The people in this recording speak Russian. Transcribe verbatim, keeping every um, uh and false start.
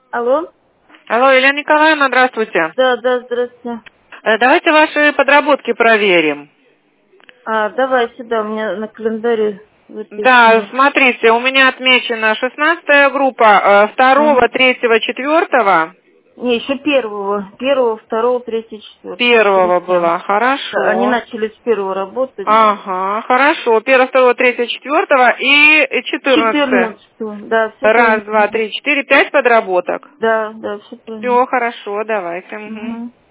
Алло? Алло, Елена Николаевна, здравствуйте. Да, да, здравствуйте. Э, Давайте ваши подработки проверим. А, давайте, да, у меня на календаре Да, записано. смотрите, у меня отмечена шестнадцатая группа, М. второго, третьего, четвертого, Не, еще первого. Первого, второго, третьего, четвертого. Три первого дня. была, Да, они хорошо. начали с первого работать. Ага, хорошо. Первого, второго, третьего, четвертого и четырнадцатое. Четырнадцатого. Да, все Раз, правильно. два, три, четыре, пять подработок. Да, да, все правильно. Все хорошо, давайте. Мгм. Угу.